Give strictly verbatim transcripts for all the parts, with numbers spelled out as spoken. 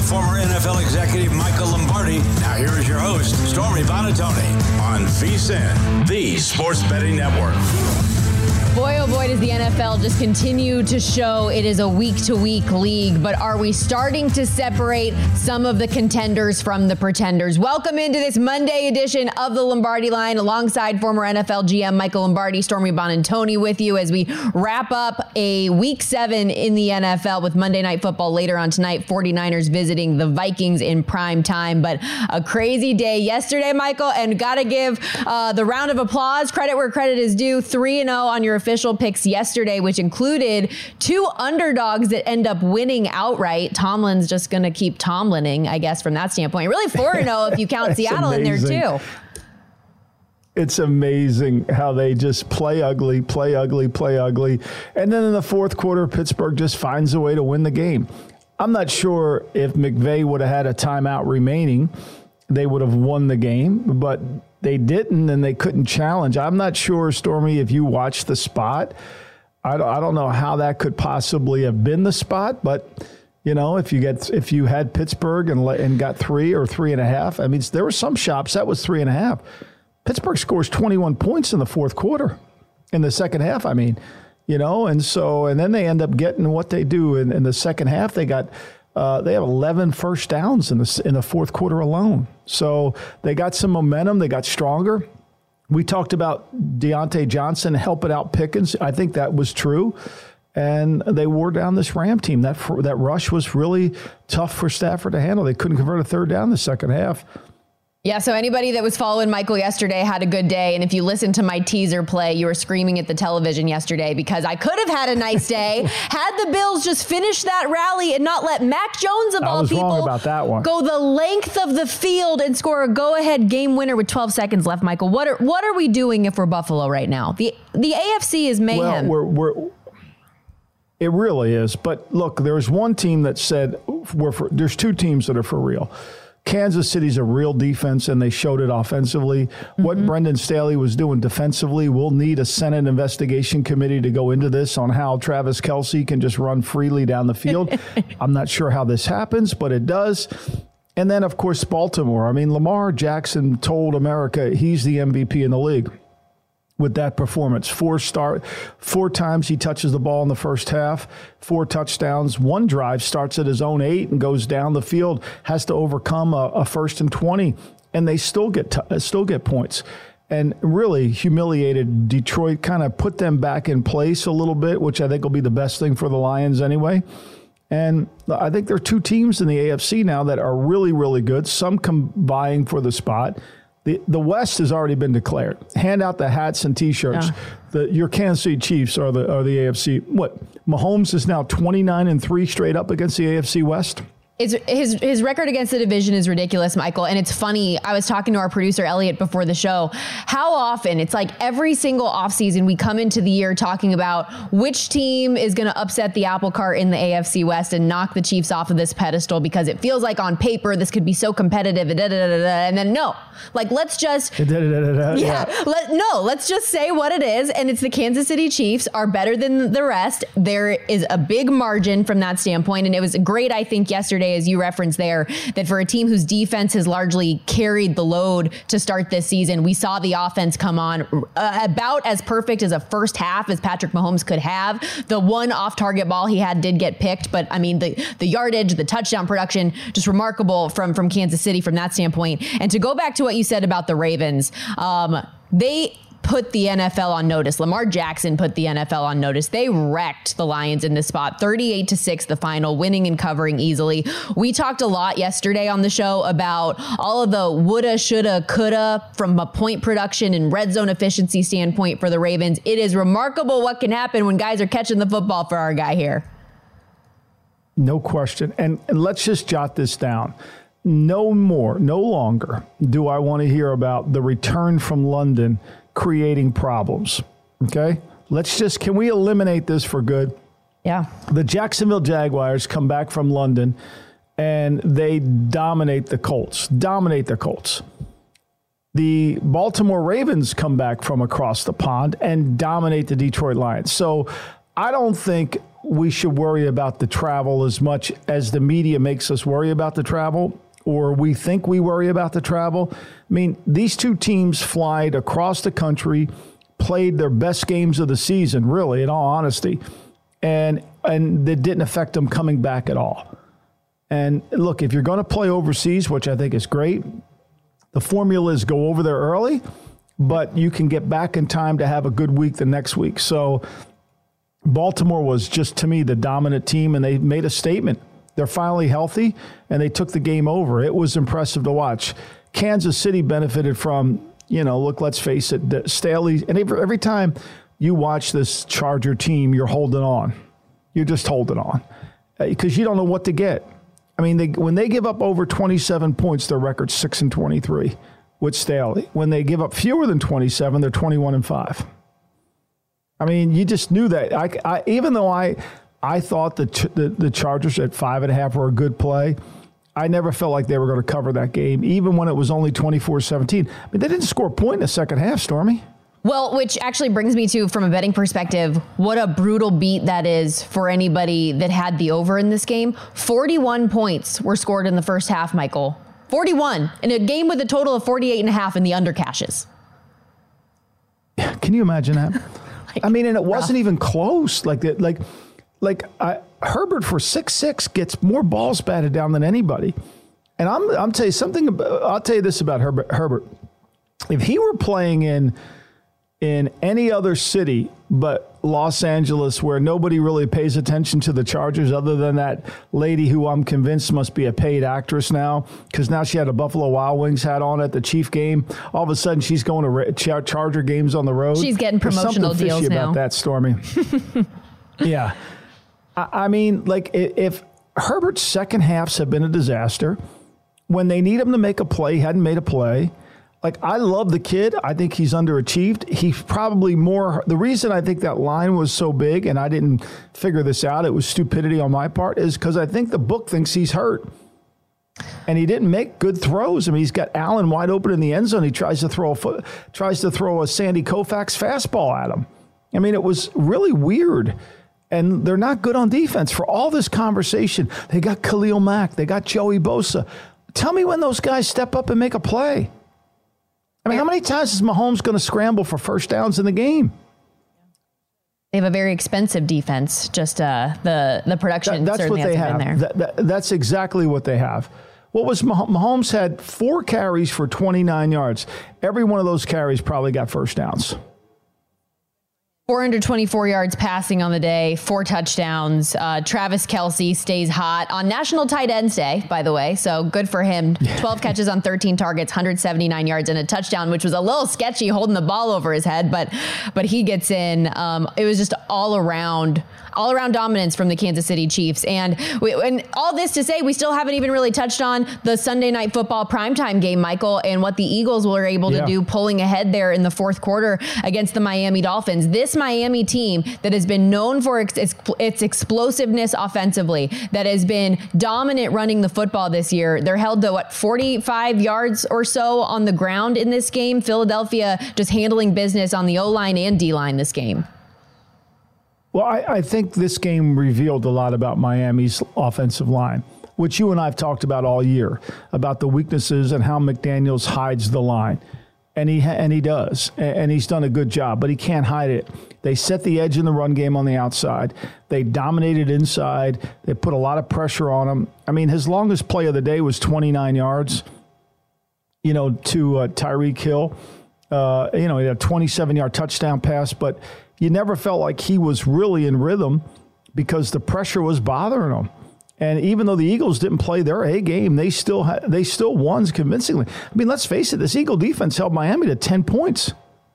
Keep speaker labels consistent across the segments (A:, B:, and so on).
A: former N F L executive Michael Lombardi. Now here is your host, Stormy Buonantony, on V S I N, the Sports Betting Network.
B: Boy, oh boy, does the N F L just continue to show it is a week-to-week league, but are we starting to separate some of the contenders from the pretenders? Welcome into this Monday edition of the Lombardi Line, alongside former N F L G M Michael Lombardi, Stormy Buonantony with you as we wrap up a week seven in the N F L with Monday Night Football later on tonight. forty-niners visiting the Vikings in prime time, but a crazy day yesterday, Michael, and gotta give uh, the round of applause, credit where credit is due, three and oh on your official picks yesterday, which included two underdogs that end up winning outright. Tomlin's just going to keep Tomlining, I guess, from that standpoint. Really four and oh if you count Seattle amazing. in there, too.
C: It's amazing how they just play ugly, play ugly, play ugly. And then in the fourth quarter, Pittsburgh just finds a way to win the game. I'm not sure if McVay would have had a timeout remaining, they would have won the game, but they didn't, and they couldn't challenge. I'm not sure, Stormy, if you watched the spot. I don't, I don't know how that could possibly have been the spot, but you know, if you get if you had Pittsburgh and and got three or three and a half, I mean, there were some shops that was three and a half. Pittsburgh scores twenty-one points in the fourth quarter, in the second half. I mean, you know, and so and then they end up getting what they do in, in the second half. They got. Uh, they have eleven first downs in the in the fourth quarter alone. So they got some momentum. They got stronger. We talked about Deontay Johnson helping out Pickens. I think that was true. And they wore down this Ram team. That that rush was really tough for Stafford to handle. They couldn't convert a third down in the second half.
B: Yeah, so anybody that was following Michael yesterday had a good day. And if you listened to my teaser play, you were screaming at the television yesterday because I could have had a nice day had the Bills just finished that rally and not let Mac Jones, of
C: I
B: all
C: was
B: people,
C: wrong about that one.
B: go the length of the field and score a go-ahead game winner with twelve seconds left, Michael. What are what are we doing if we're Buffalo right now? The the A F C is mayhem.
C: Well, we're, we're, it really is. But look, there's one team that said we're for, there's two teams that are for real. Kansas City's a real defense, and they showed it offensively. Mm-hmm. What Brendan Staley was doing defensively, we'll need a Senate investigation committee to go into this on how Travis Kelce can just run freely down the field. I'm not sure how this happens, but it does. And then, of course, Baltimore. I mean, Lamar Jackson told America he's the M V P in the league with that performance. Four start, four times he touches the ball in the first half, four touchdowns. One drive starts at his own eight and goes down the field, has to overcome a, a first and twenty, and they still get t- still get points. And really humiliated Detroit, kind of put them back in place a little bit, which I think will be the best thing for the Lions anyway. And I think there are two teams in the A F C now that are really, really good, some vying for the spot. The the West has already been declared. Hand out the hats and T-shirts. Yeah. The, your Kansas City Chiefs are the are the A F C. What? Mahomes is now twenty-nine and three straight up against the A F C West.
B: It's, his his record against the division is ridiculous, Michael. And it's funny. I was talking to our producer, Elliot, before the show. How often, it's like every single offseason, we come into the year talking about which team is going to upset the apple cart in the A F C West and knock the Chiefs off of this pedestal because it feels like on paper this could be so competitive. And, da, da, da, da, and then no, like let's just, da, da, da, da, yeah, yeah. Let, no, let's just say what it is. And it's the Kansas City Chiefs are better than the rest. There is a big margin from that standpoint. And it was great, I think, yesterday, as you referenced there, that for a team whose defense has largely carried the load to start this season, we saw the offense come on uh, about as perfect as a first half as Patrick Mahomes could have. The one off-target ball he had did get picked, but I mean, the, the yardage, the touchdown production, just remarkable from, from Kansas City from that standpoint. And to go back to what you said about the Ravens, um, they put the N F L on notice. Lamar Jackson put the N F L on notice. They wrecked the Lions in this spot, thirty-eight to six, the final, winning and covering easily. We talked a lot yesterday on the show about all of the woulda, shoulda, coulda from a point production and red zone efficiency standpoint for the Ravens. It is remarkable what can happen when guys are catching the football for our guy here.
C: No question. And, and let's just jot this down. No more, no longer do I want to hear about the return from London creating problems. Okay? Let's just, can we eliminate this for good?
B: Yeah.
C: The Jacksonville Jaguars come back from London and they dominate the Colts, dominate the Colts. The Baltimore Ravens come back from across the pond and dominate the Detroit Lions. So I don't think we should worry about the travel as much as the media makes us worry about the travel, or we think we worry about the travel. I mean, these two teams flied across the country, played their best games of the season, really, in all honesty, and and it didn't affect them coming back at all. And look, if you're going to play overseas, which I think is great, the formula is go over there early, but you can get back in time to have a good week the next week. So Baltimore was just, to me, the dominant team, and they made a statement. They're finally healthy, and they took the game over. It was impressive to watch. Kansas City benefited from, you know, look, let's face it, Staley. And every, every time you watch this Charger team, you're holding on. You're just holding on because you don't know what to get. I mean, they, when they give up over twenty-seven points, their record's six and twenty-three with Staley. When they give up fewer than twenty-seven, they're twenty-one and five. I mean, you just knew that. I, I, even though I, I thought the, the the Chargers at five and a half were a good play, I never felt like they were going to cover that game, even when it was only twenty-four seventeen. I mean, they didn't score a point in the second half, Stormy.
B: Well, which actually brings me to, from a betting perspective, what a brutal beat that is for anybody that had the over in this game. forty-one points were scored in the first half, Michael. forty-one in a game with a total of forty-eight and a half in the under cashes.
C: Can you imagine that?
B: like,
C: I mean, and it wasn't
B: rough.
C: even close. Like that, like, like I, Herbert for six six gets more balls batted down than anybody. And I'm, I'm tell you something. About, I'll tell you this about Herbert. Herbert, if he were playing in. in any other city but Los Angeles, where nobody really pays attention to the Chargers other than that lady who I'm convinced must be a paid actress now, because now she had a Buffalo Wild Wings hat on at the Chief game. All of a sudden, she's going to Char- Charger games on the road.
B: She's getting promotional
C: There's something
B: deals
C: fishy
B: now.
C: about that, Stormy. yeah. I, I mean, like, if Herbert's second halves have been a disaster, when they need him to make a play, he hadn't made a play. Like, I love the kid. I think he's underachieved. He's probably more – the reason I think that line was so big, and I didn't figure this out, it was stupidity on my part, is because I think the book thinks he's hurt. And he didn't make good throws. I mean, he's got Allen wide open in the end zone. He tries to throw a foot, tries to throw a Sandy Koufax fastball at him. I mean, it was really weird. And they're not good on defense. For all this conversation, they got Khalil Mack. They got Joey Bosa. Tell me when those guys step up and make a play. I mean, how many times is Mahomes going to scramble for first downs in the game?
B: They have a very expensive defense. Just uh, the the production
C: that, that's
B: certainly
C: what they
B: hasn't
C: have.
B: been there.
C: That, that, that's exactly what they have. What was Mah- Mahomes had four carries for twenty-nine yards. Every one of those carries probably got first downs.
B: four hundred twenty-four yards passing on the day, four touchdowns. Uh, Travis Kelce stays hot on National Tight Ends Day, by the way. So good for him. twelve catches on thirteen targets, one hundred seventy-nine yards and a touchdown, which was a little sketchy holding the ball over his head, but but he gets in. Um, it was just all around, all around dominance from the Kansas City Chiefs. And we, and all this to say, we still haven't even really touched on the Sunday Night Football primetime game, Michael, and what the Eagles were able
C: yeah.
B: to do, pulling ahead there in the fourth quarter against the Miami Dolphins. This Miami team that has been known for its, its, its explosiveness offensively, that has been dominant running the football this year. They're held to what, forty-five yards or so on the ground in this game. Philadelphia just handling business on the O-line and D-line this game.
C: Well, I, I think this game revealed a lot about Miami's offensive line, which you and I have talked about all year, about the weaknesses and how McDaniels hides the line. And he and he does, and he's done a good job, but he can't hide it. They set the edge in the run game on the outside. They dominated inside. They put a lot of pressure on him. I mean, his longest play of the day was twenty-nine yards, you know, to uh, Tyreek Hill. Uh, you know, he had a twenty-seven-yard touchdown pass, but you never felt like he was really in rhythm because the pressure was bothering him. And even though the Eagles didn't play their A game, they still ha- they still won convincingly. I mean, let's face it, this Eagle defense held Miami to ten points.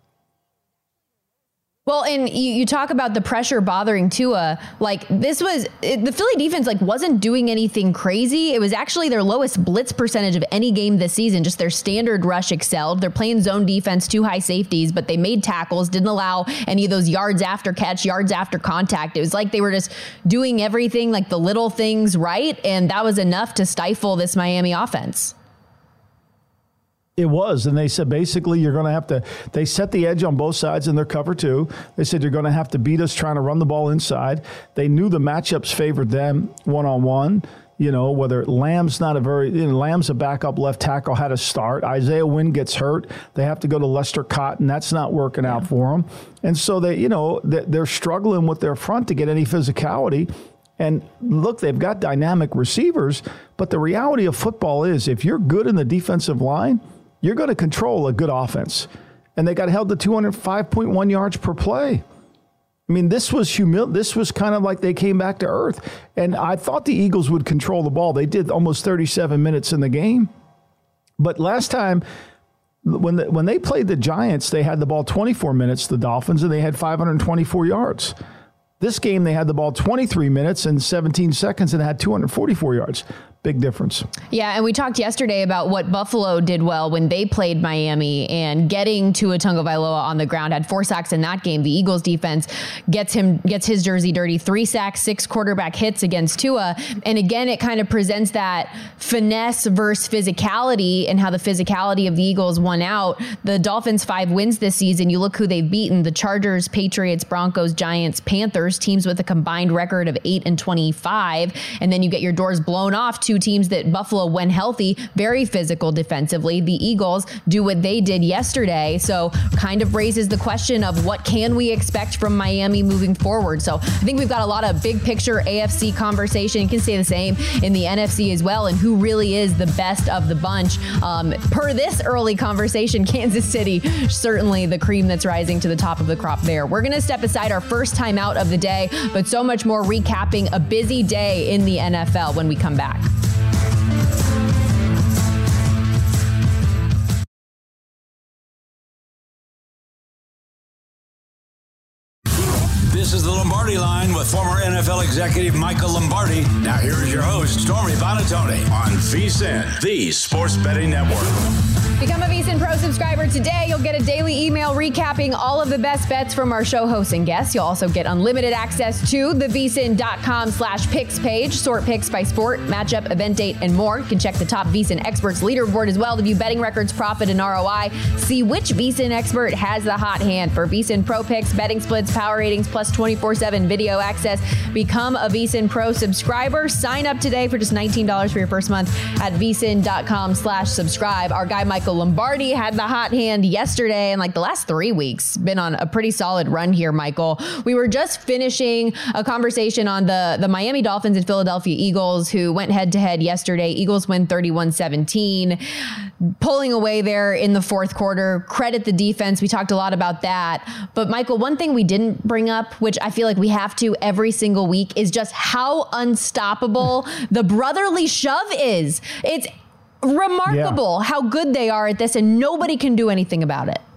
B: Well, and you, you talk about the pressure bothering Tua. Like, this was it, the Philly defense, like, wasn't doing anything crazy. It was actually their lowest blitz percentage of any game this season. Just their standard rush excelled. They're playing zone defense, two high safeties, but they made tackles, didn't allow any of those yards after catch, yards after contact. It was like they were just doing everything, like the little things right, and that was enough to stifle this Miami offense.
C: It was, and they said basically you're going to have to, they set the edge on both sides in their cover two. They said you're going to have to beat us trying to run the ball inside. They knew the matchups favored them one-on-one. You know, whether Lamb's not a very, you know, Lamb's a backup left tackle, had to start. Isaiah Wynn gets hurt. They have to go to Lester Cotton. That's not working out for them. And so they, you know, they're struggling with their front to get any physicality. And look, they've got dynamic receivers, but the reality of football is if you're good in the defensive line, you're going to control a good offense. And they got held to two hundred five point one yards per play. I mean, this was humil- This was kind of like they came back to earth. And I thought the Eagles would control the ball. They did almost thirty-seven minutes in the game. But last time, when the, when they played the Giants, they had the ball twenty-four minutes, the Dolphins, and they had five hundred twenty-four yards. This game, they had the ball twenty-three minutes and seventeen seconds and had two hundred forty-four yards. Big difference.
B: Yeah, and we talked yesterday about what Buffalo did well when they played Miami and getting Tua Tagovailoa on the ground. Had four sacks in that game. The Eagles defense gets him gets his jersey dirty. Three sacks, six quarterback hits against Tua. And again, it kind of presents that finesse versus physicality and how the physicality of the Eagles won out. The Dolphins' five wins this season. You look who they've beaten: the Chargers, Patriots, Broncos, Giants, Panthers, teams with a combined record of eight and twenty-five. And then you get your doors blown off. Two teams that Buffalo, when healthy, very physical defensively. The Eagles do what they did yesterday. So kind of raises the question of what can we expect from Miami moving forward. So I think we've got a lot of big picture A F C conversation. You can say the same in the N F C as well, and who really is the best of the bunch. Um, per this early conversation, Kansas City, certainly the cream that's rising to the top of the crop there. We're going to step aside our first time out of the day, but so much more recapping a busy day in the N F L when we come back.
A: This is the Lombardi Line with former N F L executive Michael Lombardi. Now here is your host, Stormy Buonantony, on VSiN, the Sports Betting Network.
B: Become a VSiN Pro subscriber today. You'll get a daily email recapping all of the best bets from our show hosts and guests. You'll also get unlimited access to the VSiN.com slash picks page. Sort picks by sport, matchup, event date, and more. You can check the top VSiN experts leaderboard as well to view betting records, profit, and R O I. See which VSiN expert has the hot hand for VSiN Pro picks, betting splits, power ratings, plus twenty-four seven video access. Become a VSiN Pro subscriber. Sign up today for just nineteen dollars for your first month at VSiN.com slash subscribe. Our guy, Michael Lombardi, had the hot hand yesterday, and like the last three weeks been on a pretty solid run here, Michael. We were just finishing a conversation on the, the Miami Dolphins and Philadelphia Eagles, who went head to head yesterday. Eagles win thirty-one seventeen, pulling away there in the fourth quarter. Credit the defense. We talked a lot about that. But Michael, one thing we didn't bring up, which I feel like we have to every single week, is just how unstoppable the brotherly shove is. It's remarkable yeah. how good they are at this, and nobody can do anything about it.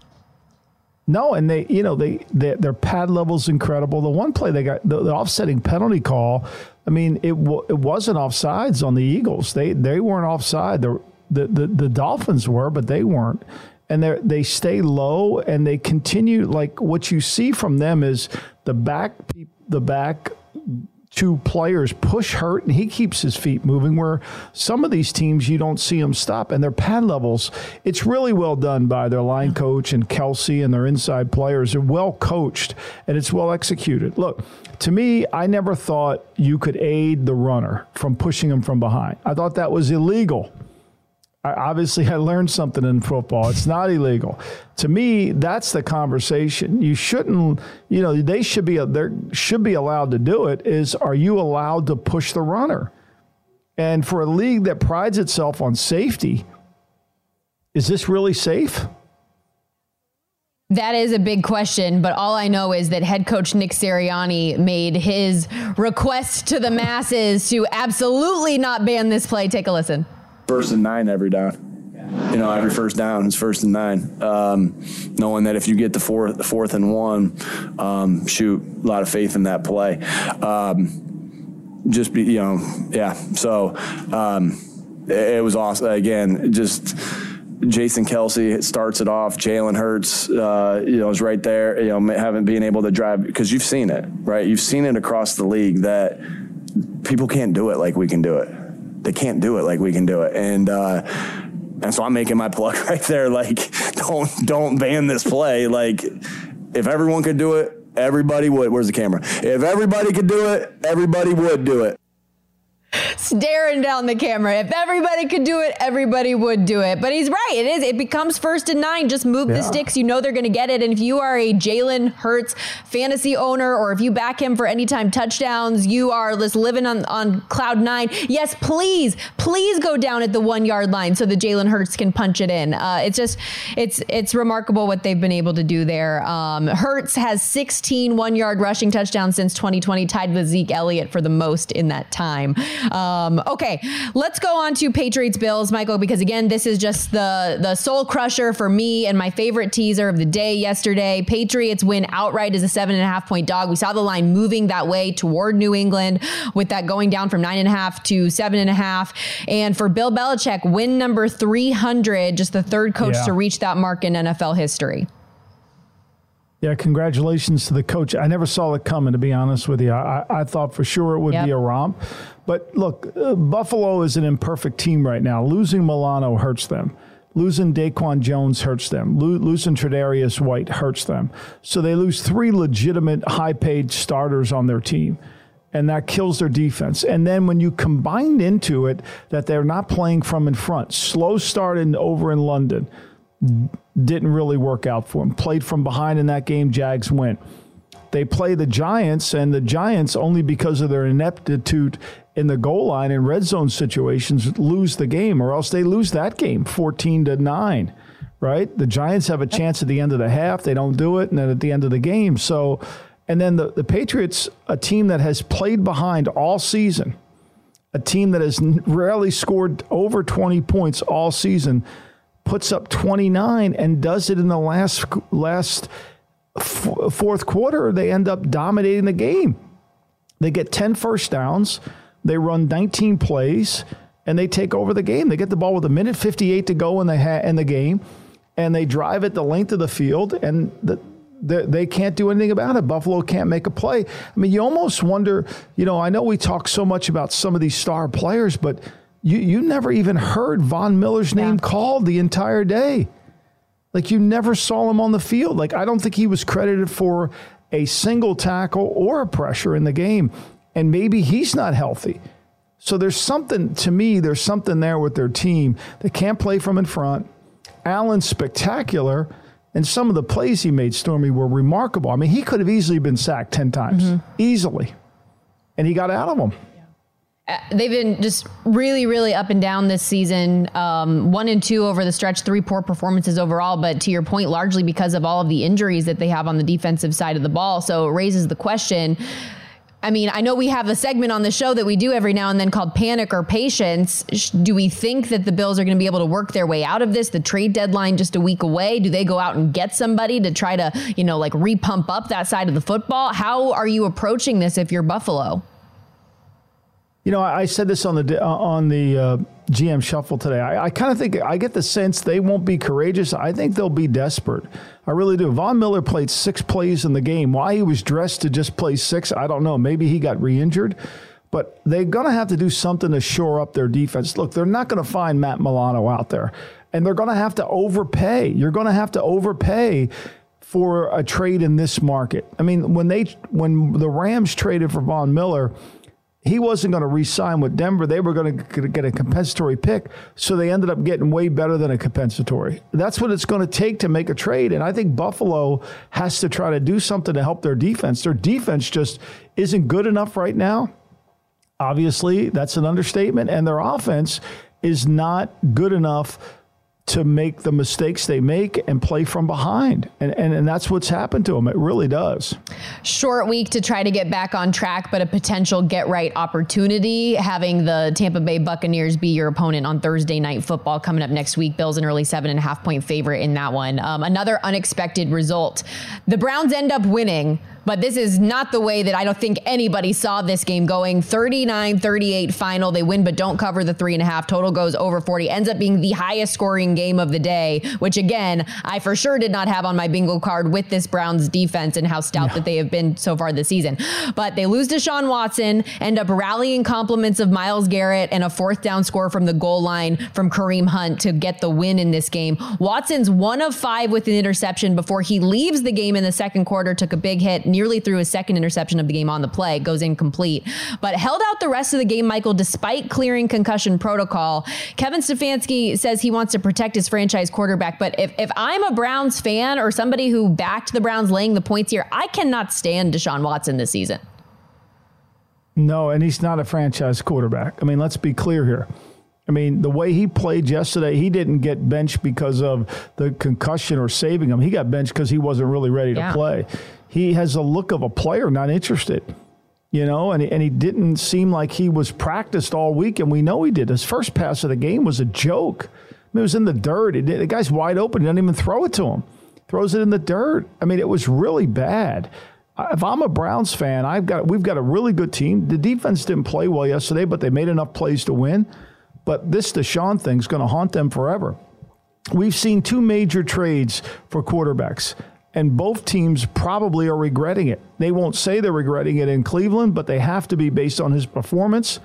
C: No, and they, you know, they, they their pad level's incredible. The one play they got, the, the offsetting penalty call, I mean, it w- it wasn't offsides on the Eagles. They they weren't offside. The the the, the Dolphins were, but they weren't. And they they stay low and they continue. Like what you see from them is the back the back. two players push Hurt, and he keeps his feet moving, where some of these teams you don't see them stop. And their pad levels, it's really well done by their line coach and Kelsey and their inside players. They're well coached, and it's well executed. Look, to me, I never thought you could aid the runner from pushing him from behind. I thought that was illegal. I, obviously, I learned something in football. It's not illegal. To me, that's the conversation. You shouldn't, you know, they should be, they should be allowed to do it. Is, are you allowed to push the runner? And for a league that prides itself on safety, is this really safe?
B: That is a big question, but all I know is that head coach Nick Sirianni made his request to the masses to absolutely not ban this play. Take a listen.
D: First and nine every down. You know, every first down is first and nine. Um, knowing that if you get the fourth, the fourth and one, um, shoot, a lot of faith in that play. Um, just be, you know, yeah. So um, it, it was awesome. Again, just Jason Kelsey starts it off. Jalen Hurts, uh, you know, is right there. You know, haven't been able to drive, because you've seen it, right? You've seen it across the league that people can't do it like we can do it. They can't do it like we can do it. And uh, And so I'm making my plug right there. Like, don't, don't ban this play. Like, if everyone could do it, everybody would. Where's the camera? If everybody could do it, everybody would do it.
B: Staring down the camera. If everybody could do it, everybody would do it. But he's right. It is. It becomes first and nine. Just move yeah. the sticks. You know they're going to get it. And if you are a Jalen Hurts fantasy owner, or if you back him for anytime touchdowns, you are just living on, on cloud nine. Yes, please, please go down at the one yard line so that Jalen Hurts can punch it in. Uh, it's just, it's it's remarkable what they've been able to do there. Um, Hurts has sixteen one yard rushing touchdowns since twenty twenty, tied with Zeke Elliott for the most in that time. Um, okay, let's go on to Patriots Bills, Michael, because again, this is just the, the soul crusher for me and my favorite teaser of the day yesterday. Patriots win outright as a seven and a half point dog. We saw the line moving that way toward New England, with that going down from nine and a half to seven and a half. And for Bill Belichick, win number three hundred, just the third coach yeah. to reach that mark in N F L history.
C: Yeah, congratulations to the coach. I never saw it coming, to be honest with you. I, I thought for sure it would yep. be a romp. But look, uh, Buffalo is an imperfect team right now. Losing Milano hurts them. Losing Daquan Jones hurts them. Lo- losing Tre'Davious White hurts them. So they lose three legitimate high-paid starters on their team, and that kills their defense. And then when you combine into it that they're not playing from in front, slow start in, over in London, didn't really work out for them. Played from behind in that game, Jags win. They play the Giants, and the Giants, only because of their ineptitude in the goal line in red zone situations, lose the game, or else they lose that game fourteen to nine, right? The Giants have a chance at the end of the half. They don't do it, and then at the end of the game. So, and then the, the Patriots, a team that has played behind all season, a team that has rarely scored over twenty points all season, puts up twenty-nine and does it in the last last f- fourth quarter. They end up dominating the game. They get ten first downs. They run nineteen plays, and they take over the game. They get the ball with a minute fifty-eight to go in the ha- in the game, and they drive it the length of the field, and the, the, they can't do anything about it. Buffalo can't make a play. I mean, you almost wonder, you know, I know we talk so much about some of these star players, but You you never even heard Von Miller's name yeah. called the entire day. Like, you never saw him on the field. Like, I don't think he was credited for a single tackle or a pressure in the game. And maybe he's not healthy. So there's something, to me, there's something there with their team. They can't play from in front. Allen's spectacular. And some of the plays he made, Stormy, were remarkable. I mean, he could have easily been sacked ten times. Mm-hmm. Easily. And he got out of them.
B: Uh, they've been just really, really up and down this season. Um, one and two over the stretch, three poor performances overall. But to your point, largely because of all of the injuries that they have on the defensive side of the ball. So it raises the question. I mean, I know we have a segment on the show that we do every now and then called Panic or Patience. Do we think that the Bills are going to be able to work their way out of this? The trade deadline just a week away. Do they go out and get somebody to try to, you know, like re-pump up that side of the football? How are you approaching this if you're Buffalo?
C: You know, I said this on the on the uh, G M Shuffle today. I, I kind of think, I get the sense they won't be courageous. I think they'll be desperate. I really do. Von Miller played six plays in the game. Why he was dressed to just play six, I don't know. Maybe he got re-injured. But they're going to have to do something to shore up their defense. Look, they're not going to find Matt Milano out there. And they're going to have to overpay. You're going to have to overpay for a trade in this market. I mean, when they when the Rams traded for Von Miller, he wasn't going to re-sign with Denver. They were going to get a compensatory pick, so they ended up getting way better than a compensatory. That's what it's going to take to make a trade, and I think Buffalo has to try to do something to help their defense. Their defense just isn't good enough right now. Obviously, that's an understatement, and their offense is not good enough to make the mistakes they make and play from behind. And, and and that's what's happened to them. It really does.
B: Short week to try to get back on track, but a potential get-right opportunity, having the Tampa Bay Buccaneers be your opponent on Thursday Night Football coming up next week. Bills an early seven and a half point favorite in that one. Um, another unexpected result. The Browns end up winning, But this is not the way that I don't think anybody saw this game going. thirty-nine thirty-eight final. They win but don't cover the three and a half. Total goes over forty. Ends up being the highest scoring game of the day, which again, I for sure did not have on my bingo card with this Browns defense and how stout yeah. that they have been so far this season. But they lose to Deshaun Watson, end up rallying compliments of Myles Garrett and a fourth down score from the goal line from Kareem Hunt to get the win in this game. Watson's one of five with an interception before he leaves the game in the second quarter, took a big hit, nearly threw his second interception of the game on the play, goes incomplete, but held out the rest of the game, Michael, despite clearing concussion protocol. Kevin Stefanski says he wants to protect his franchise quarterback, but if, if I'm a Browns fan or somebody who backed the Browns laying the points here, I cannot stand Deshaun Watson this season.
C: No, and he's not a franchise quarterback. I mean, let's be clear here. I mean, the way he played yesterday, he didn't get benched because of the concussion or saving him. He got benched because he wasn't really ready
B: yeah.
C: to play. He has a look of a player not interested, you know, and, and he didn't seem like he was practiced all week, and we know he did. His first pass of the game was a joke. I mean, it was in the dirt. It, the guy's wide open. He doesn't even throw it to him. Throws it in the dirt. I mean, it was really bad. If I'm a Browns fan, I've got we've got a really good team. The defense didn't play well yesterday, but they made enough plays to win. But this Deshaun thing is going to haunt them forever. We've seen two major trades for quarterbacks, and both teams probably are regretting it. They won't say they're regretting it in Cleveland, but they have to be based on his performance,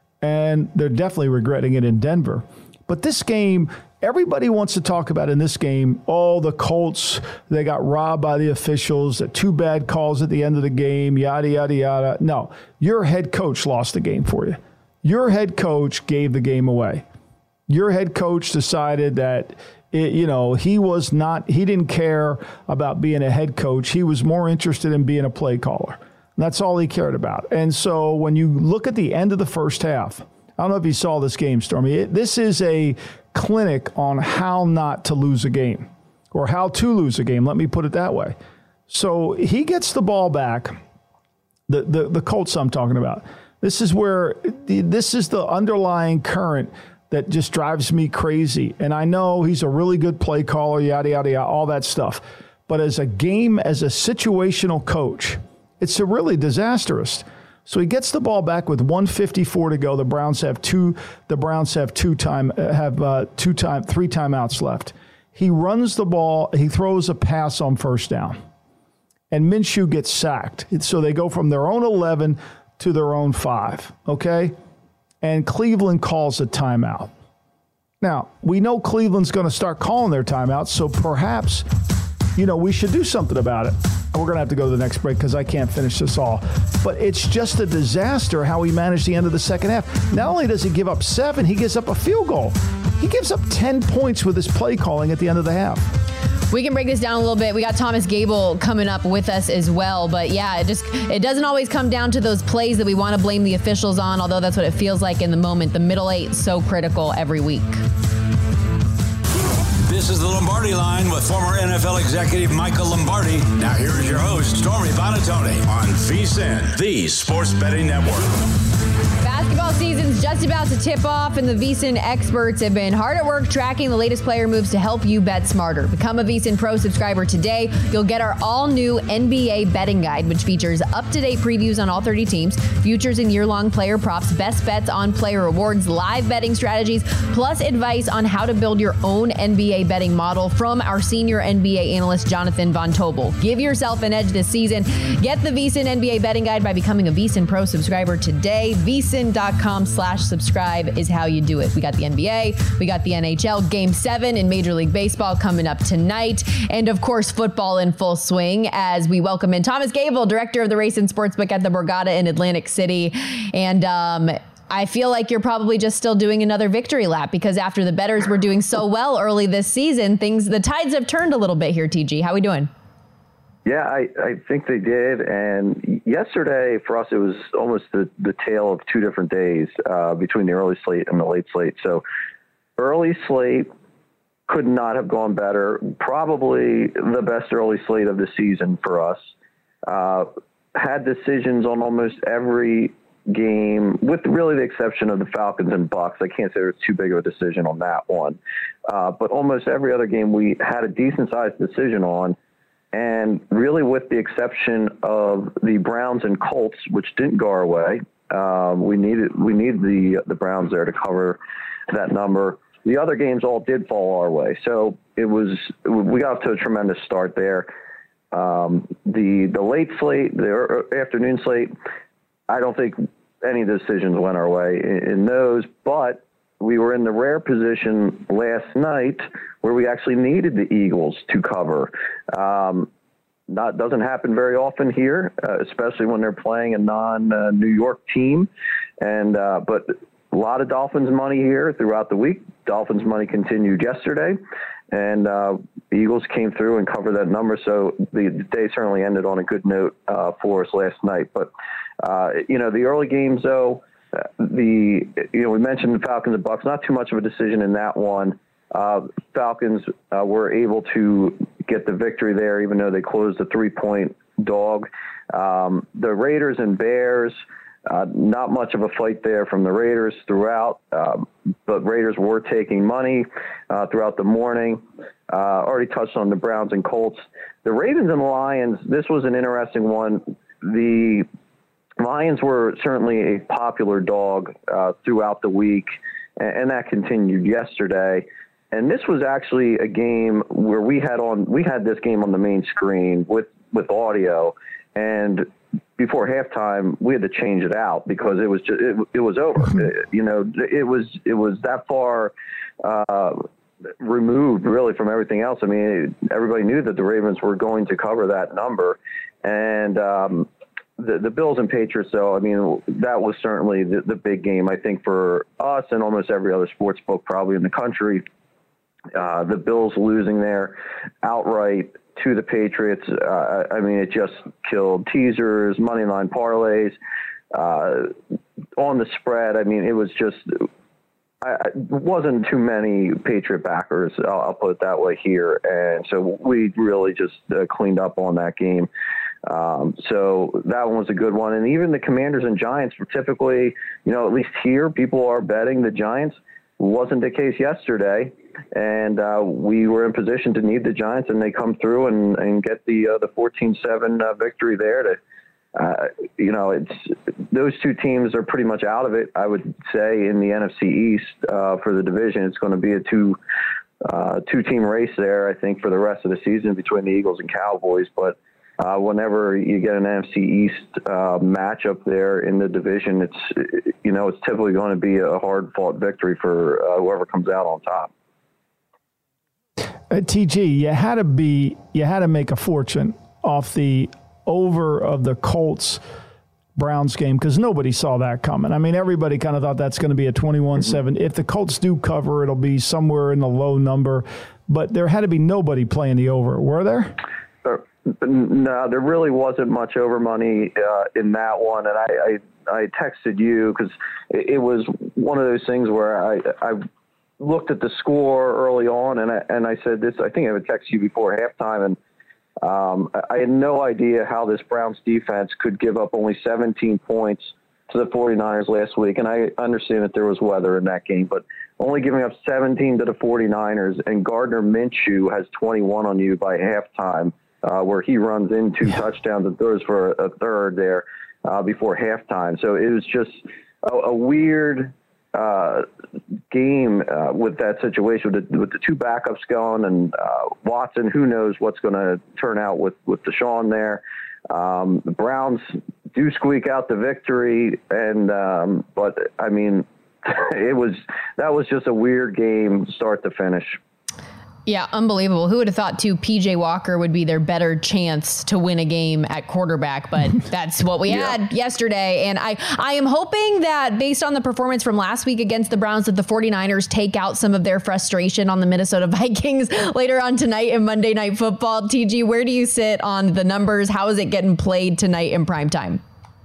C: and they're definitely regretting it in Denver. But this game, everybody wants to talk about in this game, oh, the Colts, they got robbed by the officials, the two bad calls at the end of the game, yada, yada, yada. No, your head coach lost the game for you. Your head coach gave the game away. Your head coach decided that, it, you know, he was not, he didn't care about being a head coach. He was more interested in being a play caller. And that's all he cared about. And so when you look at the end of the first half, I don't know if you saw this game, Stormy. It, this is a clinic on how not to lose a game or how to lose a game. Let me put it that way. So he gets the ball back, the, the, the Colts I'm talking about. This is where this is the underlying current that just drives me crazy. And I know he's a really good play caller, yada, yada, yada, all that stuff. But as a game, as a situational coach, it's a really disastrous. So he gets the ball back with one fifty-four to go. The Browns have two. The Browns have two time have uh, two time three timeouts left. He runs the ball. He throws a pass on first down, and Minshew gets sacked. So they go from their own eleven to their own five, okay? And Cleveland calls a timeout. Now, we know Cleveland's going to start calling their timeouts, so perhaps, you know, we should do something about it. We're going to have to go to the next break because I can't finish this all. But it's just a disaster how he managed the end of the second half. Not only does he give up seven, he gives up a field goal. He gives up ten points with his play calling at the end of the half.
B: We can break this down a little bit. We got Thomas Gable coming up with us as well. But yeah, it just it doesn't always come down to those plays that we want to blame the officials on, although that's what it feels like in the moment. The middle eight, so critical every week.
A: This is the Lombardi Line with former N F L executive Michael Lombardi. Now here is your host, Stormy Buonantony, on VSiN, the Sports Betting Network.
B: Basketball season's just about to tip off, and the VSiN experts have been hard at work tracking the latest player moves to help you bet smarter. Become a VSiN Pro subscriber today. You'll get our all-new N B A betting guide, which features up-to-date previews on all thirty teams, futures and year-long player props, best bets on player awards, live betting strategies, plus advice on how to build your own N B A betting model from our senior N B A analyst, Jonathan Von Tobel. Give yourself an edge this season. Get the VSiN N B A betting guide by becoming a VSiN Pro subscriber today. VSiN.com slash subscribe is how you do it. We got the N B A, we got the N H L Game seven in Major League Baseball coming up tonight, and of course football in full swing as we welcome in Thomas Gable, director of the Race and Sportsbook at the Borgata in Atlantic City. And um, I feel like you're probably just still doing another victory lap because after the bettors were doing so well early this season, things the tides have turned a little bit here, T G. How we doing?
E: Yeah, I, I think they did. And yesterday for us, it was almost the, the tale of two different days uh, between the early slate and the late slate. So early slate could not have gone better. Probably the best early slate of the season for us. Uh, had decisions on almost every game, with really the exception of the Falcons and Bucks. I can't say there was too big of a decision on that one. Uh, but almost every other game we had a decent-sized decision on. And really, with the exception of the Browns and Colts, which didn't go our way, um, we needed we needed the the Browns there to cover that number. The other games all did fall our way, so it was we got off to a tremendous start there. Um, the the late slate, the afternoon slate, I don't think any decisions went our way in, in those, but we were in the rare position last night where we actually needed the Eagles to cover. Um, not doesn't happen very often here, uh, especially when they're playing a non-New uh, York team. And uh, but a lot of Dolphins money here throughout the week. Dolphins money continued yesterday, and uh, the Eagles came through and covered that number. So the, the day certainly ended on a good note uh, for us last night. But uh, you know, the early games though. Uh, the you know we mentioned the Falcons and Bucks. Not too much of a decision in that one. Uh, Falcons uh, were able to get the victory there, even though they closed a three-point dog. Um, the Raiders and Bears, uh, not much of a fight there from the Raiders throughout, um, but Raiders were taking money uh, throughout the morning. Uh, already touched on the Browns and Colts. The Ravens and Lions. This was an interesting one. The Lions were certainly a popular dog uh, throughout the week, and, and that continued yesterday. And this was actually a game where we had on we had this game on the main screen with, with audio, and before halftime we had to change it out because it was just it, it was over. it, you know, it was it was that far uh, removed really from everything else. I mean, everybody knew that the Ravens were going to cover that number, and um, The, the Bills and Patriots, though, I mean, that was certainly the, the big game, I think, for us and almost every other sports book probably in the country. Uh, the Bills losing there outright to the Patriots. Uh, I mean, it just killed teasers, money line parlays, uh, on the spread. I mean, it was just I, – wasn't too many Patriot backers, I'll, I'll put it that way here. And so we really just uh, cleaned up on that game. Um, so that one was a good one. And even the Commanders and Giants were typically, you know, at least here, people are betting the Giants. Wasn't the case yesterday. And uh, we were in position to need the Giants, and they come through and, and get the uh, the fourteen seven uh, victory there. To uh, you know, it's those two teams are pretty much out of it. I would say in the N F C East uh, for the division, it's going to be a two uh, two team race there. I think for the rest of the season between the Eagles and Cowboys, but. Uh, whenever you get an N F C East uh, matchup there in the division, it's you know it's typically going to be a hard-fought victory for uh, whoever comes out on top.
C: Uh, T G, you had to be you had to make a fortune off the over of the Colts Browns game because nobody saw that coming. I mean, everybody kind of thought that's going to be a twenty-one seven. Mm-hmm. If the Colts do cover, it'll be somewhere in the low number. But there had to be nobody playing the over. Were there?
E: Uh, No, there really wasn't much over money uh, in that one, and I I, I texted you because it, it was one of those things where I I looked at the score early on, and I and I said this. I think I would text you before halftime, and um, I had no idea how this Browns defense could give up only seventeen points to the 49ers last week, and I understand that there was weather in that game, but only giving up seventeen to the 49ers, and Gardner Minshew has twenty-one on you by halftime. Uh, where he runs in two yeah. touchdowns and throws for a, a third there uh, before halftime. So it was just a, a weird uh, game uh, with that situation, with the, with the two backups going and uh, Watson, who knows what's going to turn out with, with Deshaun there. Um, the Browns do squeak out the victory, and um, but, I mean, it was that was just a weird game start to finish.
B: Yeah, unbelievable. Who would have thought, too, P J Walker would be their better chance to win a game at quarterback, but that's what we yeah. had yesterday. And I, I am hoping that based on the performance from last week against the Browns, that the 49ers take out some of their frustration on the Minnesota Vikings later on tonight in Monday Night Football. T G, where do you sit on the numbers? How is it getting played tonight in primetime?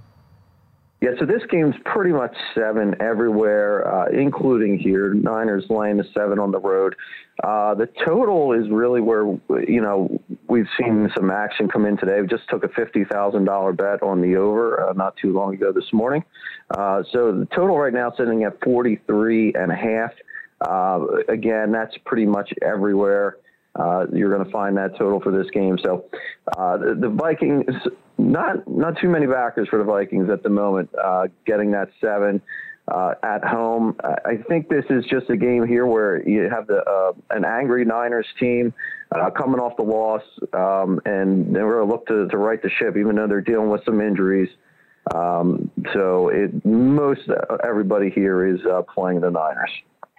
E: Yeah, so this game's pretty much seven everywhere, uh, including here. Niners laying the seven on the road. Uh, the total is really where, you know, we've seen some action come in today. We just took a fifty thousand dollars bet on the over uh, not too long ago this morning. Uh, so the total right now sitting at forty-three and a half. Uh, again, that's pretty much everywhere. uh, you're going to find that total for this game. So uh, the, the Vikings, not not too many backers for the Vikings at the moment, uh, getting that seven uh, at home. I think this is just a game here where you have the uh, an angry Niners team uh, coming off the loss, um, and they're going to look to, to right the ship, even though they're dealing with some injuries. Um, so it, most everybody here is uh, playing the Niners.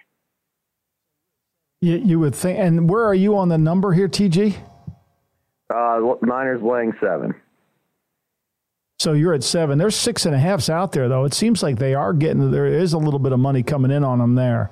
C: You, you would think. And where are you on the number here, T G?
E: Uh, Niners laying seven.
C: So you're at seven. There's six and a halves out there, though. It seems like they are getting, there is a little bit of money coming in on them there.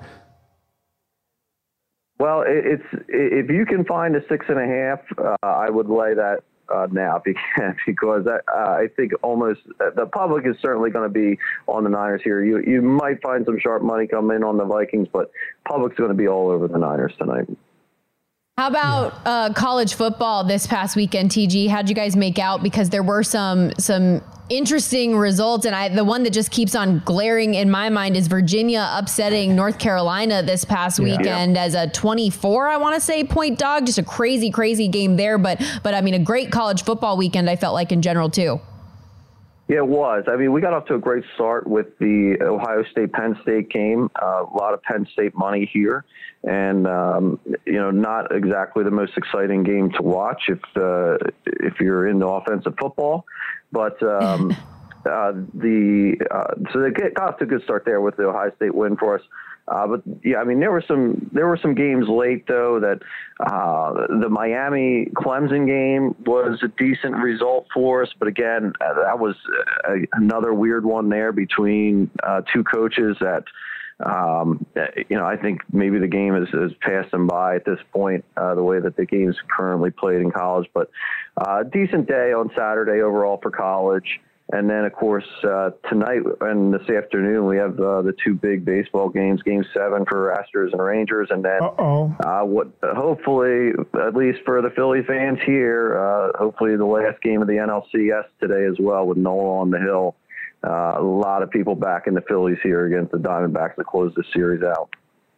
E: Well, it, it's if you can find a six and a half, uh, I would lay that uh, now because I, uh, I think almost uh, the public is certainly going to be on the Niners here. You you might find some sharp money come in on the Vikings, but public's going to be all over the Niners tonight.
B: How about yeah. uh, college football this past weekend, T G? How'd you guys make out? Because there were some some interesting results, and I the one that just keeps on glaring in my mind is Virginia upsetting North Carolina this past yeah. weekend yeah. as a twenty-four, I want to say, point dog. Just a crazy, crazy game there, but but I mean a great college football weekend. I felt like in general too.
E: Yeah, it was. I mean, we got off to a great start with the Ohio State-Penn State game. Uh, a lot of Penn State money here. And, um, you know, not exactly the most exciting game to watch if uh, if you're into offensive football. But um, uh, the uh, so they got off to a good start there with the Ohio State win for us. Uh, but yeah, I mean, there were some there were some games late though that uh, the Miami Clemson game was a decent result for us. But again, uh, that was a, another weird one there between uh, two coaches that, um, you know, I think maybe the game has, has passed them by at this point, uh, the way that the game's currently played in college. But uh, decent day on Saturday overall for college. And then, of course, uh, tonight and this afternoon, we have uh, the two big baseball games, Game seven for Astros and Rangers. And then uh, what hopefully, at least for the Philly fans here, uh, hopefully the last game of the N L C S today as well with Nola on the hill. Uh, a lot of people back in the Phillies here against the Diamondbacks to close the series out.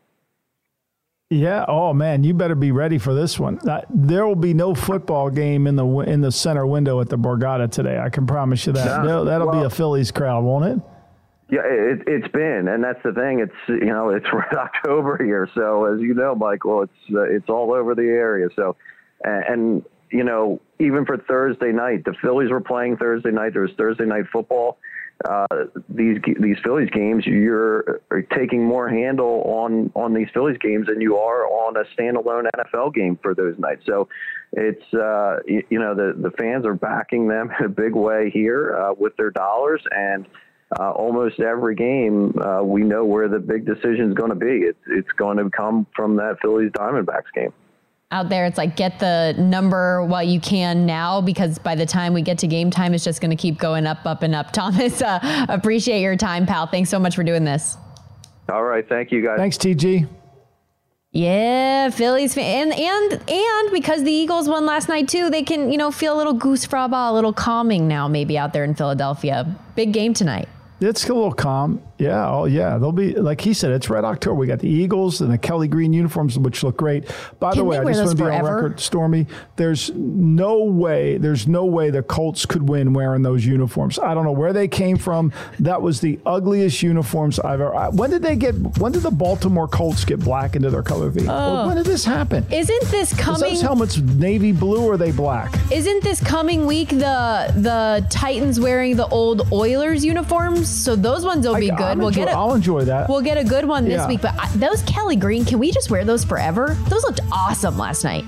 C: Yeah. Oh man, you better be ready for this one. Uh, there will be no football game in the in the center window at the Borgata today. I can promise you that. No, that'll well, be a Phillies crowd, won't it?
E: Yeah, it, it's been, and that's the thing. It's you know it's Red October here, so as you know, Michael, it's uh, it's all over the area. So, and, and you know even for Thursday night, the Phillies were playing Thursday night. There was Thursday night football. Uh, these these Phillies games, you're taking more handle on, on these Phillies games than you are on a standalone N F L game for those nights. So it's, uh, you, you know, the, the fans are backing them in a big way here uh, with their dollars. And uh, almost every game, uh, we know where the big decision is going to be. It's, it's going to come from that Phillies Diamondbacks game.
B: Out there, it's like get the number while you can now, because by the time we get to game time, it's just going to keep going up, up, and up. Thomas, uh, appreciate your time, pal. Thanks so much for doing this.
E: All right. Thank you, guys.
C: Thanks, T G.
B: Yeah, Phillies fan. And, and, and because the Eagles won last night, too, they can, you know, feel a little goose fraba, a little calming now, maybe out there in Philadelphia. Big game tonight.
C: It's a little calm. Yeah. Oh, yeah. They'll be, like he said, it's Red October. We got the Eagles and the Kelly green uniforms, which look great. By the way, I just want to be on record, Stormy. There's no way, there's no way the Colts could win wearing those uniforms. I don't know where they came from. That was the ugliest uniforms I've ever. When did they get, when did the Baltimore Colts get black into their color V?
B: Oh.
C: When did this happen?
B: Isn't this coming?
C: Is those helmets navy blue or are they black?
B: Isn't this coming week the the Titans wearing the old Oilers uniforms? So those ones will be I, good.
C: I'll
B: we'll
C: enjoy,
B: get a,
C: I'll enjoy that.
B: We'll get a good one this
C: yeah.
B: week. But I, those Kelly green, can we just wear those forever? Those looked awesome last night.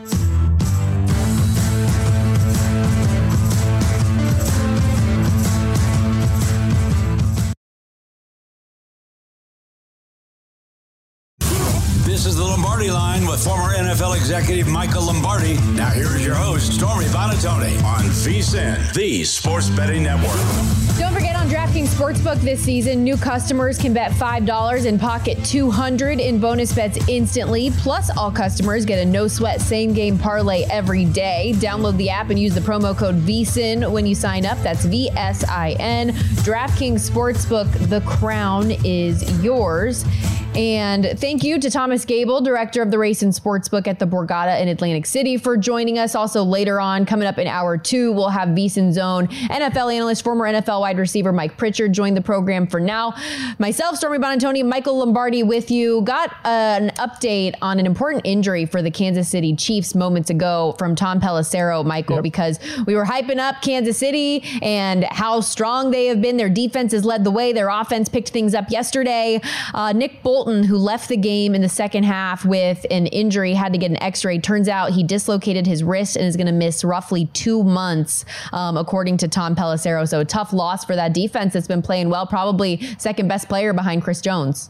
A: This is the Lombardi Line with former N F L executive Michael Lombardi. Now here's your host, Stormy Buonantony on VSiN, the Sports Betting Network.
B: Don't forget, on DraftKings Sportsbook this season, new customers can bet five dollars and pocket two hundred dollars in bonus bets instantly. Plus, all customers get a no-sweat same-game parlay every day. Download the app and use the promo code V S I N when you sign up. That's V S I N. DraftKings Sportsbook, the crown is yours. And thank you to Thomas Gable, director of the Race and Sportsbook at the Borgata in Atlantic City, for joining us. Also, later on, coming up in hour two, we'll have VSiN's own N F L analyst, former N F L wide receiver Mike Pritchard, join the program. For now, myself, Stormy Buonantony, Michael Lombardi with you. Got an update on an important injury for the Kansas City Chiefs moments ago from Tom Pelissero, Michael, yep. because we were hyping up Kansas City and how strong they have been. Their defense has led the way. Their offense picked things up yesterday. Uh, Nick Bolton, who left the game in the second half with an injury, had to get an x-ray. Turns out he dislocated his wrist and is going to miss roughly two months, um, according to Tom Pelissero. So a tough loss for that defense that's been playing well, probably second best player behind Chris Jones.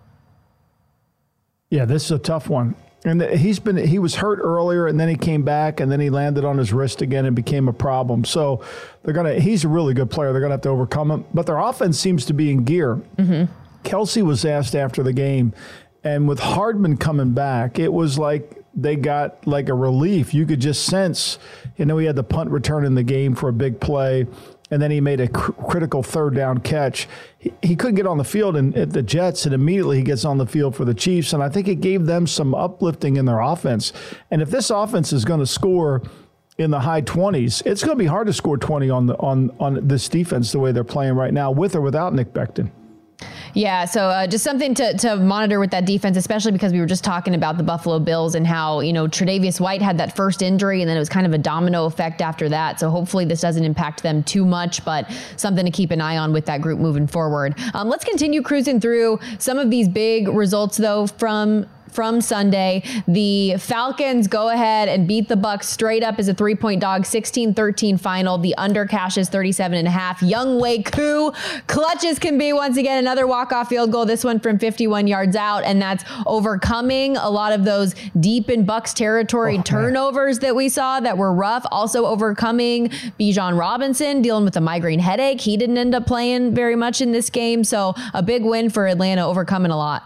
B: Yeah, this is a tough one. And he's been, he was hurt earlier and then he came back and then he landed on his wrist again and became a problem. So they're going to, he's a really good player. They're going to have to overcome him, but their offense seems to be in gear. Mm-hmm. Kelsey was asked after the game, and with Hardman coming back, it was like they got like a relief. You could just sense, you know, he had the punt return in the game for a big play, and then he made a cr- critical third down catch. He, he couldn't get on the field in, at the Jets, and immediately he gets on the field for the Chiefs, and I think it gave them some uplifting in their offense. And if this offense is going to score in the high twenties, it's going to be hard to score twenty on the on on this defense the way they're playing right now, with or without Nick Becton. Yeah, so uh, just something to, to monitor with that defense, especially because we were just talking about the Buffalo Bills and how, you know, Tre'Davious White had that first injury and then it was kind of a domino effect after that. So hopefully this doesn't impact them too much, but something to keep an eye on with that group moving forward. Um, let's continue cruising through some of these big results, though, from From Sunday. The Falcons go ahead and beat the Bucs straight up as a three-point dog, sixteen thirteen final. The under cashes thirty-seven and a half. Young Wei Koo clutches can be once again another walk-off field goal, this one from fifty-one yards out, and that's overcoming a lot of those deep in Bucs territory oh, turnovers man. that we saw that were rough. Also overcoming Bijan Robinson, dealing with a migraine headache. He didn't end up playing very much in this game, so a big win for Atlanta, overcoming a lot.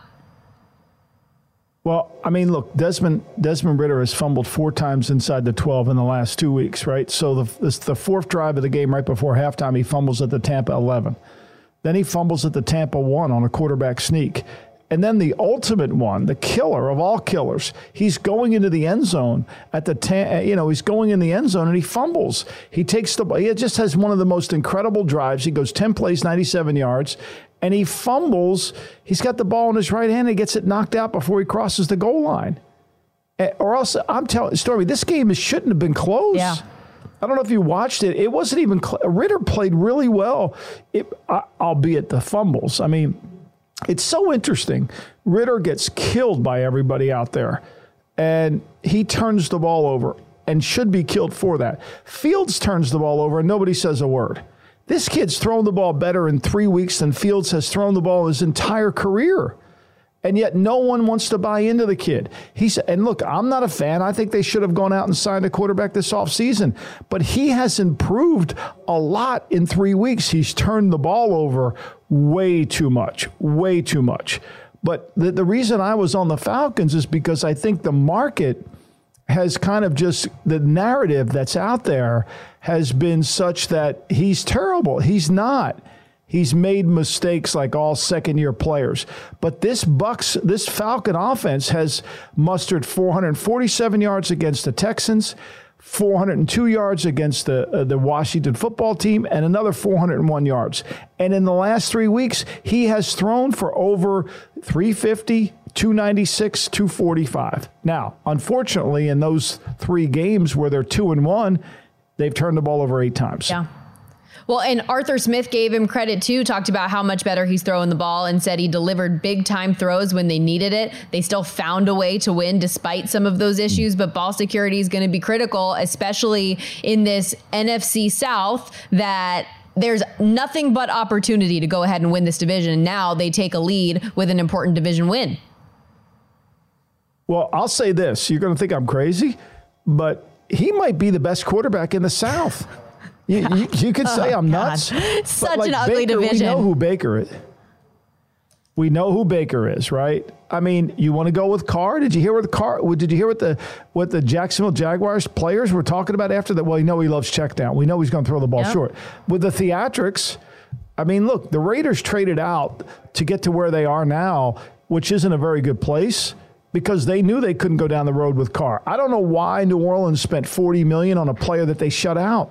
B: Well, I mean, look, Desmond Desmond Ridder has fumbled four times inside the twelve in the last two weeks, right? So the this, the fourth drive of the game right before halftime, he fumbles at the Tampa eleven. Then he fumbles at the Tampa one on a quarterback sneak. And then the ultimate one, the killer of all killers, he's going into the end zone at the, ta- you know, he's going in the end zone and he fumbles. He takes the ball. He just has one of the most incredible drives. He goes ten plays, ninety-seven yards. And he fumbles. He's got the ball in his right hand. He gets it knocked out before he crosses the goal line. Or else, I'm telling Stormy, this game shouldn't have been close. Yeah. I don't know if you watched it. It wasn't even cl- Ridder played really well, it, uh, albeit the fumbles. I mean, it's so interesting. Ridder gets killed by everybody out there, and he turns the ball over and should be killed for that. Fields turns the ball over, and nobody says a word. This kid's thrown the ball better in three weeks than Fields has thrown the ball his entire career. And yet no one wants to buy into the kid. He's, and look, I'm not a fan. I think they should have gone out and signed a quarterback this offseason. But he has improved a lot in three weeks. He's turned the ball over way too much, way too much. But the, the reason I was on the Falcons is because I think the market has kind of just, the narrative that's out there has been such that he's terrible. He's not. He's made mistakes like all second-year players. But this Bucs, this Falcon offense has mustered four hundred forty-seven yards against the Texans, four hundred two yards against the uh, the Washington football team, and another four hundred one yards. And in the last three weeks, he has thrown for over three fifty, two ninety-six, two forty-five. Now, unfortunately, in those three games where they're two and one, they've turned the ball over eight times. Yeah. Well, and Arthur Smith gave him credit, too, talked about how much better he's throwing the ball and said he delivered big-time throws when they needed it. They still found a way to win despite some of those issues, but ball security is going to be critical, especially in this N F C South that there's nothing but opportunity to go ahead and win this division. Now they take a lead with an important division win. Well, I'll say this. You're going to think I'm crazy, but he might be the best quarterback in the South.
C: You, you, you could say
B: Oh,
C: I'm
B: God.
C: nuts.
B: Such
C: but like
B: an ugly
C: Baker,
B: division.
C: We know who Baker is. We know who Baker is, right? I mean, you want to go with Carr? Did you hear what the Carr? Did you hear what the what the Jacksonville Jaguars players were talking about after that? Well, you know he loves check down. We know he's going to throw the ball
B: Yep.
C: short. With the theatrics, I mean, look, the Raiders traded out to get to where they are now, which isn't a very good place, because they knew they couldn't go down the road with Carr. I don't know why New Orleans spent forty million dollars on a player that they shut out.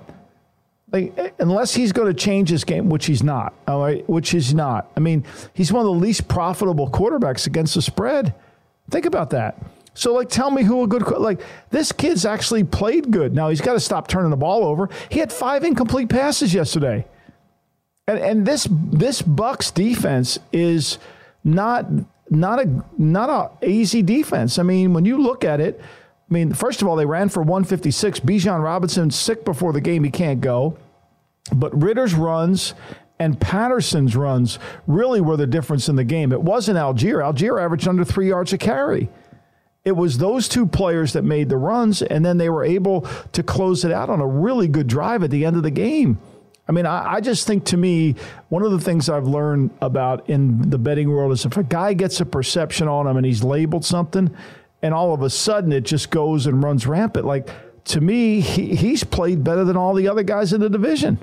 C: Like, unless he's going to change his game, which he's not, all right, which he's not. I mean, he's one of the least profitable quarterbacks against the spread. Think about that. So, like, tell me who a good, like, this kid's actually played good. Now, he's got to stop turning the ball over. He had five incomplete passes yesterday. And and this this Bucs defense is not not a not a easy defense. I mean, when you look at it, I mean, first of all, they ran for one fifty-six. Bijan Robinson sick before the game; he can't go. But Ritter's runs and Patterson's runs really were the difference in the game. It wasn't Algier. Algier averaged under three yards a carry. It was those two players that made the runs, and then they were able to close it out on a really good drive at the end of the game. I mean, I, I just think, to me, one of the things I've learned about in the betting world is if a guy gets a perception on him and he's labeled something, and all of a sudden it just goes and runs rampant. Like, to me, he, he's played better than all the other guys in the division.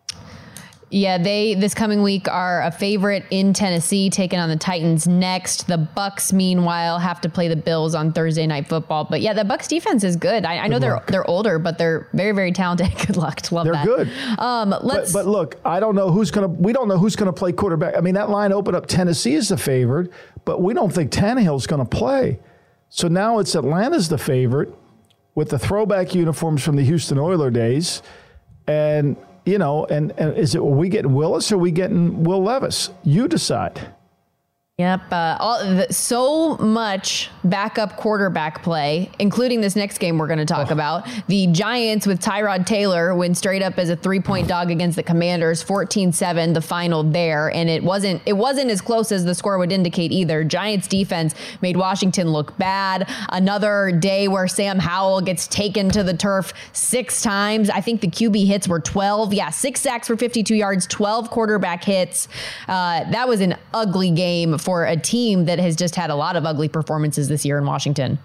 B: Yeah, they this coming week are a favorite in Tennessee, taking on the Titans next. The Bucs, meanwhile, have to play the Bills on Thursday Night Football. But yeah, the Bucs defense is good. I, I know they're
C: luck.
B: they're older, but they're very, very talented. Good luck. Love
C: They're
B: that.
C: good.
B: Um, let's.
C: But, but look, I don't know who's going to. We don't know who's going to play quarterback. I mean, that line opened up Tennessee as the favorite, but we don't think Tannehill's going to play. So now it's Atlanta's the favorite with the throwback uniforms from the Houston Oilers days, and. You know, and, and is it, are we getting Willis or are we getting Will Levis? You decide.
B: Yep. Uh, all, the, so much backup quarterback play, including this next game we're going to talk oh. about. The Giants with Tyrod Taylor win straight up as a three-point dog against the Commanders, fourteen seven, the final there. And it wasn't it wasn't as close as the score would indicate either. Giants defense made Washington look bad. Another day where Sam Howell gets taken to the turf six times. I think the Q B hits were twelve. Yeah, six sacks for fifty-two yards, twelve quarterback hits. Uh, that was an ugly game for for a team that has just had a lot of ugly performances this year in Washington.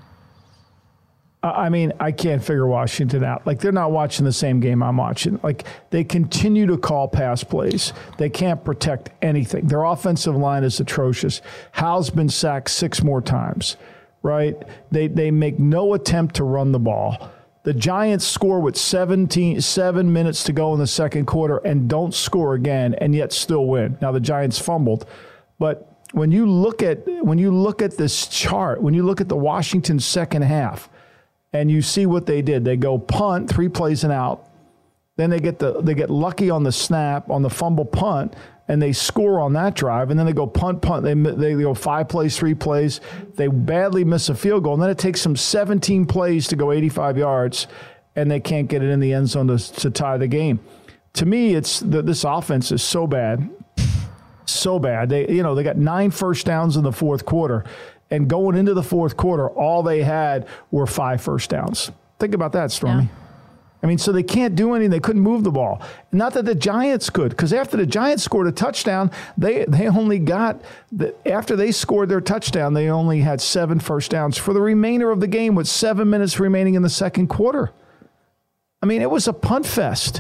C: I mean, I can't figure Washington out. Like, they're not watching the same game I'm watching. Like, they continue to call pass plays. They can't protect anything. Their offensive line is atrocious. Hal's been sacked six more times, right? They they make no attempt to run the ball. The Giants score with seventeen, seven minutes to go in the second quarter and don't score again, and yet still win. Now, the Giants fumbled, but when you look at when you look at this chart, when you look at the Washington second half, and you see what they did, they go punt, three plays and out. Then they get the they get lucky on the snap, on the fumble punt, and they score on that drive. And then they go punt, punt. They they go five plays, three plays. They badly miss a field goal, and then it takes them seventeen plays to go eighty-five yards, and they can't get it in the end zone to, to tie the game. To me, it's the, this offense is so bad. So bad. They, you know, they got nine first downs in the fourth quarter, and going into the fourth quarter, all they had were five first downs. Think about that, Stormy. Yeah. I mean, so they can't do anything. They couldn't move the ball. Not that the Giants could, because after the Giants scored a touchdown, they they only got the, after they scored their touchdown, they only had seven first downs for the remainder of the game with seven minutes remaining in the second quarter. I mean, it was a punt fest.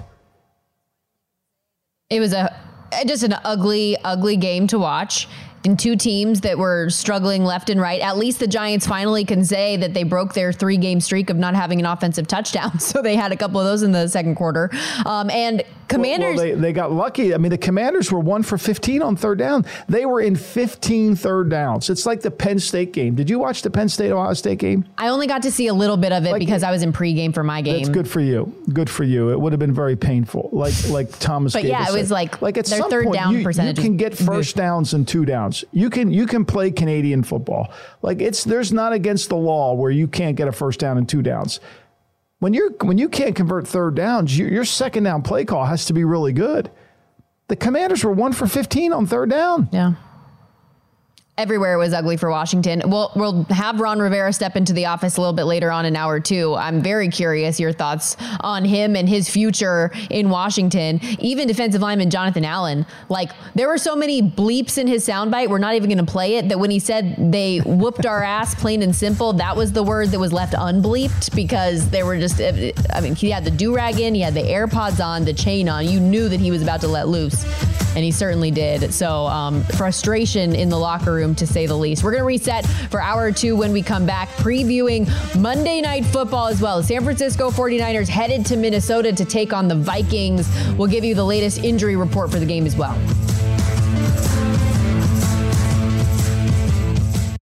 B: It was a just an ugly, ugly game to watch. And two teams that were struggling left and right. At least the Giants finally can say that they broke their three-game streak of not having an offensive touchdown. So they had a couple of those in the second quarter. Um, and Commanders...
C: Well, well, they, they got lucky. I mean, the Commanders were one for fifteen on third down. They were in fifteen third downs. It's like the Penn State game. Did you watch the Penn State-Ohio State game?
B: I only got to see a little bit of it like, because I was in pregame for my game.
C: That's good for you. Good for you. It would have been very painful. Like like Thomas
B: But yeah, it was like,
C: like at
B: their
C: some
B: third
C: point,
B: down
C: you,
B: percentage.
C: You can get first downs and two downs. You can you can play Canadian football. Like it's there's not against the law where you can't get a first down and two downs. When you're when you can't convert third downs, your, your second down play call has to be really good. The Commanders were one for fifteen on third down.
B: Yeah. Everywhere was ugly for Washington. We'll, we'll have Ron Rivera step into the office a little bit later on in hour two. I'm very curious your thoughts on him and his future in Washington. Even defensive lineman Jonathan Allen, like there were so many bleeps in his soundbite, we're not even going to play it, that when he said they whooped our ass, plain and simple, that was the word that was left unbleeped because they were just, I mean, he had the do-rag in, he had the AirPods on, the chain on. You knew that he was about to let loose, and he certainly did. So um, frustration in the locker room, to say the least. We're going to reset for hour two when we come back, previewing Monday Night Football as well. San Francisco forty-niners headed to Minnesota to take on the Vikings. We'll give you the latest injury report for the game as well.